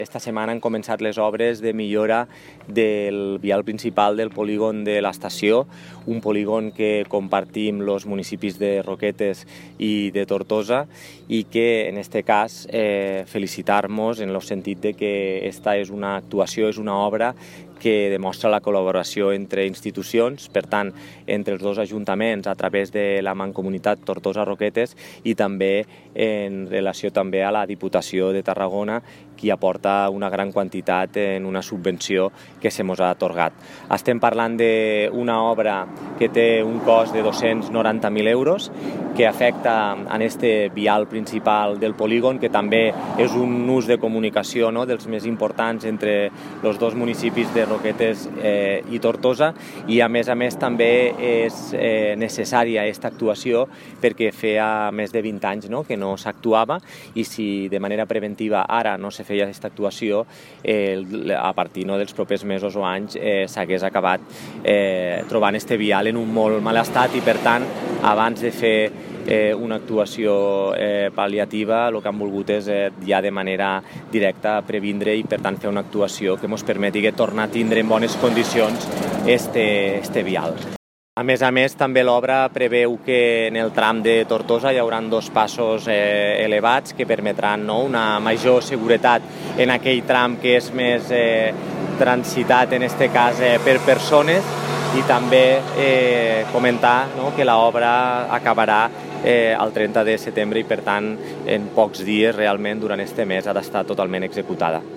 Esta setmana han començat les obres de millora del vial principal del polígon de l'estació, un polígon que compartim els municipis de Roquetes i de Tortosa i que en aquest cas felicitar-nos en el sentit de que esta és una actuació, és una obra que demostra la col·laboració entre institucions, per tant, entre els dos ajuntaments a través de la Mancomunitat Tortosa-Roquetes i també en relació també a la Diputació de Tarragona, qui aporta una gran quantitat en una subvenció que se mos ha atorgat. Estem parlant d'una obra que té un cost de 290.000 euros, que afecta en este vial principal del polígon, que també és un ús de comunicació dels més importants entre els dos municipis de Roquetes i Tortosa, i a més també és necessària aquesta actuació perquè feia més de 20 anys que no s'actuava, i si de manera preventiva ara no se feia aquesta actuació, a partir dels propers mesos o anys s'hagués acabat trobant este vial en un molt mal estat, i per tant abans de fer una actuació pal·liativa el que han volgut és ja de manera directa previndre i per tant fer una actuació que ens permeti tornar a tindre en bones condicions este vial. A més, també l'obra preveu que en el tram de Tortosa hi haurà 2 passos elevats que permetran una major seguretat en aquell tram que és més transitat, en aquest cas per persones, i també comentar que l'obra acabarà el 30 de setembre i per tant en pocs dies realment durant este mes ha d'estar totalment executada.